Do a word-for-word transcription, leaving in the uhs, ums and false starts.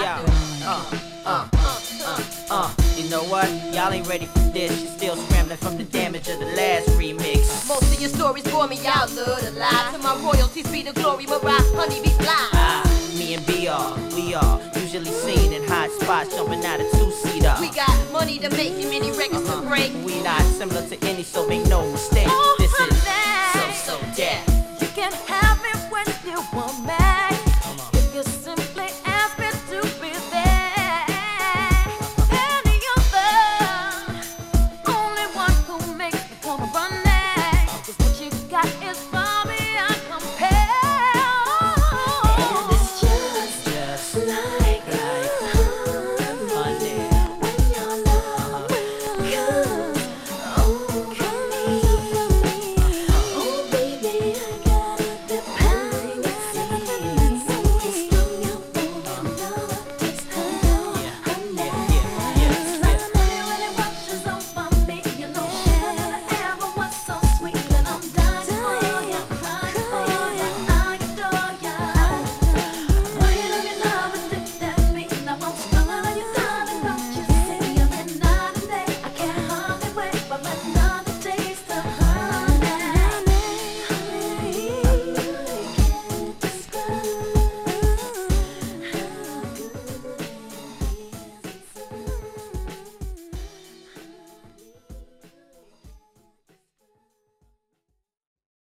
out. Uh, uh, uh, uh, uh. You know what? Y'all ain't ready for this. You're still scrambling from the damage of the last remix. Most of your stories bore me out, love to lie. To my royalties be the glory, Mariah, honey be fly. Ah, me and B R, we are usually seen in hot spots, jumping out of two-seater. We got money to make and many records uh-huh. to break. We not similar to any, so make no mistake. Oh.